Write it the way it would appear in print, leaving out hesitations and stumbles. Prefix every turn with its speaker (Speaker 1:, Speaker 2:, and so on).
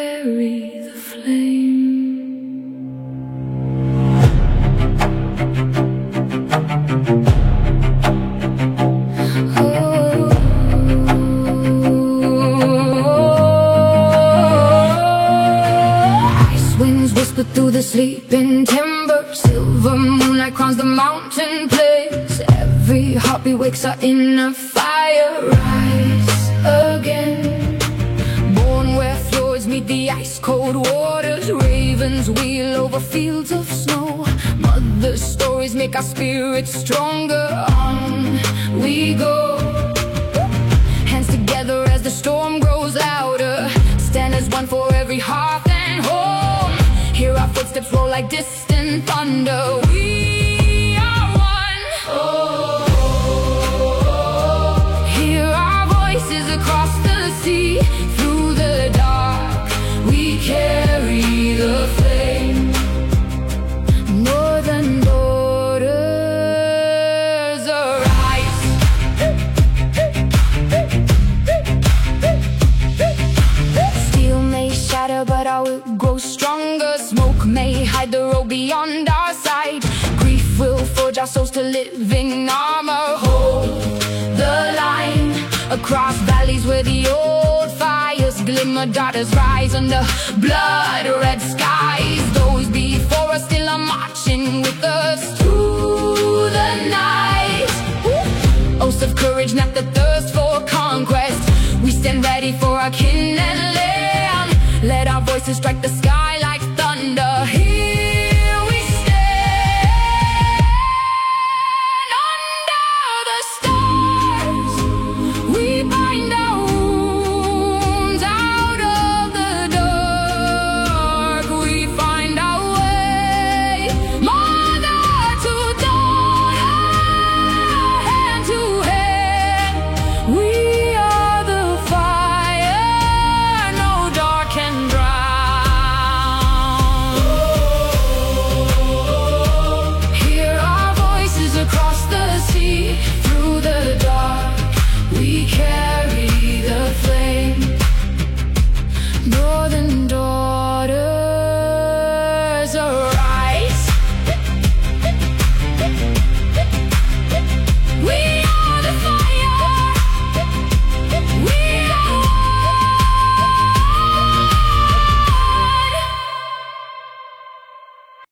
Speaker 1: carry the flame. Ice winds whisper through the sleeping timber. Silver moonlight crowns the mountain place. Every heartbeat wakes our inner fire. Rise again, born where fjords meet the ice-cold waters. Ravens wheel over fields of snow. Mother stories make our spirits stronger. On we go, hands together as the storm grows louder. Stand as one for every hearth and home. Hear our footsteps roll like distant thunder. We are one. Oh, hear our voices across the sea. Through the dark, we carry the flame. Northern borders arise. Steel may shatter, but our will grow stronger. Smoke may hide the road beyond our sight. Grief will forge our souls to living armor. Hold the line across valleys where the old fires glimmer. Daughters rise under blood-red skies. Those before us still are marching with us through the night. Oaths of courage, not the thirst for conquest. We stand ready for our kin and land. Let our voices strike the sky.